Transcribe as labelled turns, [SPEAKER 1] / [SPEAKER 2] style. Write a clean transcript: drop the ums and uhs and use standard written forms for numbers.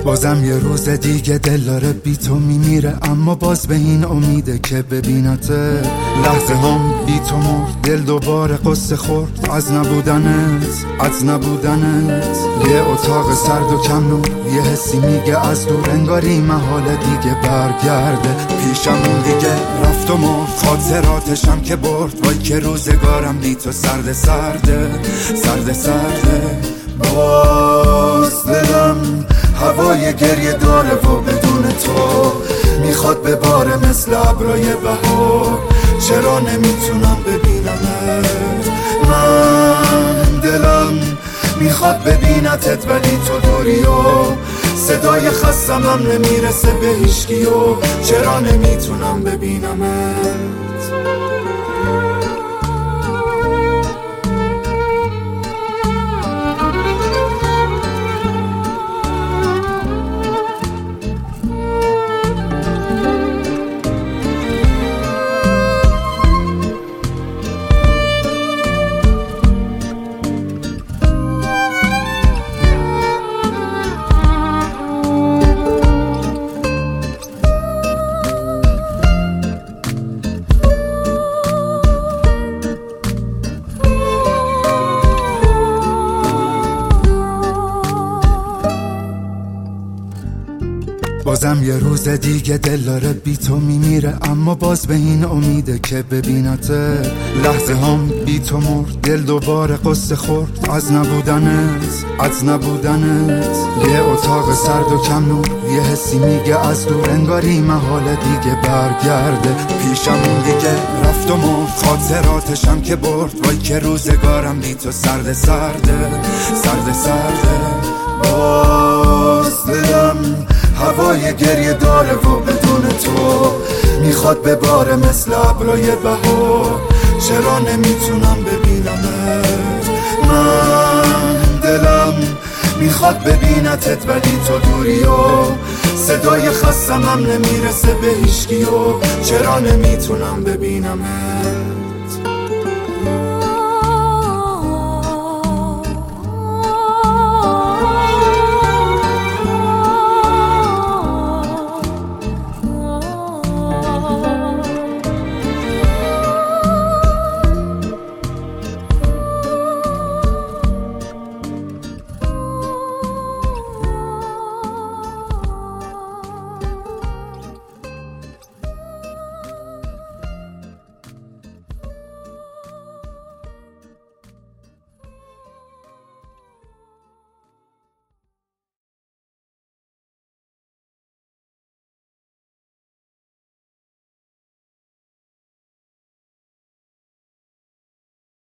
[SPEAKER 1] بازم یه روز دیگه دل داره بی تو میمیره، اما باز به این امیده که ببینته. لحظه هم بی تو مرد، دل دوباره قصه خورد از نبودنت. یه اتاق سرد و کم نور، یه حسی میگه از دور، انگاری محاله دیگه برگرده. پیشمون دیگه رفت و مرد، خاطراتشم که برد. وای که روزگارم بی تو سرده. باز دلم هوای گریه داره و بدون تو میخواد بباره مثل ابرای بهار. چرا نمیتونم ببینمت؟ من دلم میخواد ببینتت ولی تو دوری و صدای خستم هم نمیرسه به هیچکی و چرا نمیتونم ببینمت؟ بازم یه روز دیگه دل داره بی تو میمیره، اما باز به این امیده که ببینته. لحظه هم بی تو مرد، دل دوباره قصه خورد از نبودنت. یه اتاق سرد و کم نور، یه حسی میگه از دور، انگاری محاله دیگه برگرده. پیشمون دیگه رفت و مرد، خاطراتشم که برد. وای که روزگارم بی تو سرده. باز دلم هوای گریه داره و بدون تو میخواد بباره مثل ابرای بهار. چرا نمیتونم ببینمت؟ من دلم میخواد ببینتت ولی تو دوری و صدای خستم هم نمیرسه به هیچکی و چرا نمیتونم ببینمت؟